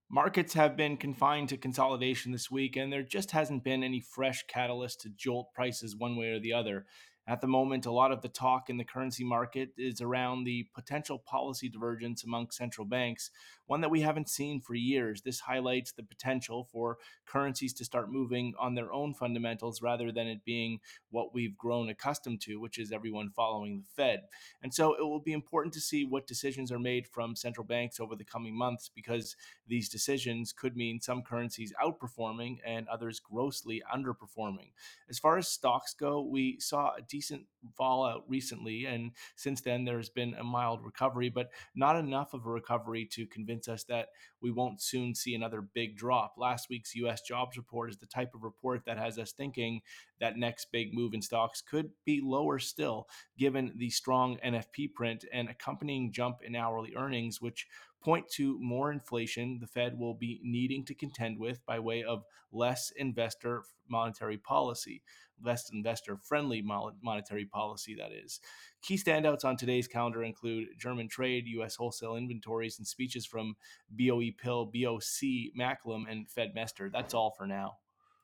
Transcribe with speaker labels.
Speaker 1: Markets have been confined to consolidation this week, and there just hasn't been any fresh catalyst to jolt prices one way or the other. At the moment, a lot of the talk in the currency market is around the potential policy divergence among central banks, one that we haven't seen for years. This highlights the potential for currencies to start moving on their own fundamentals rather than it being what we've grown accustomed to, which is everyone following the Fed. And so it will be important to see what decisions are made from central banks over the coming months because these decisions could mean some currencies outperforming and others grossly underperforming. As far as stocks go, we saw a decent fallout recently, and since then there's been a mild recovery, but not enough of a recovery to convince us that we won't soon see another big drop. Last week's US jobs report is the type of report that has us thinking that next big move in stocks could be lower still, given the strong NFP print and accompanying jump in hourly earnings, which point to more inflation the Fed will be needing to contend with by way of less investor monetary policy, less investor friendly monetary policy, that is. Key standouts on today's calendar include German trade, U.S. wholesale inventories, and speeches from BOE Pill, BOC Macklem, and Fed Mester. That's all for now.